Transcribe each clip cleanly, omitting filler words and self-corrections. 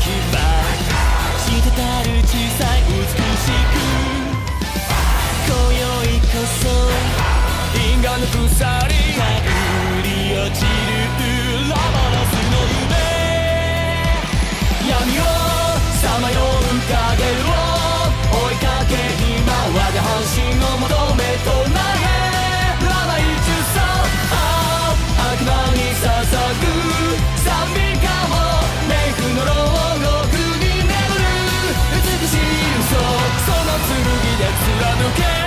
ば滴る小さい美しく今宵こそ因果の鎖かぶり落ちるラバラスの夢闇をさまよう影を追いかけ今我が半身を求めと投げラバイ中さ悪魔に捧ぐ賛美歌を冥府の牢獄に眠る美しい嘘その剣で貫け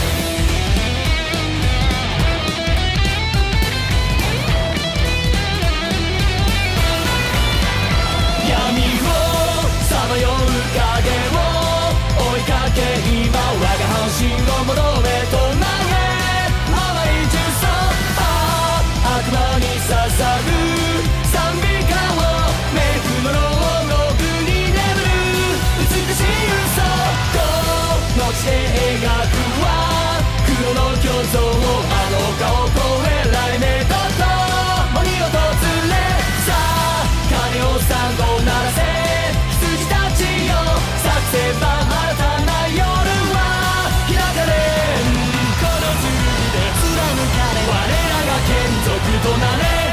今我が半身を求めと投げ甘い重曹悪魔に捧ぐ賛美歌を冥府の牢獄に眠る美しい嘘この地で描くは黒の巨像をあの顔越え来年と共に訪れさあ鐘を3度鳴らせ羊たちよ作戦ば新たな我らが眷属となれ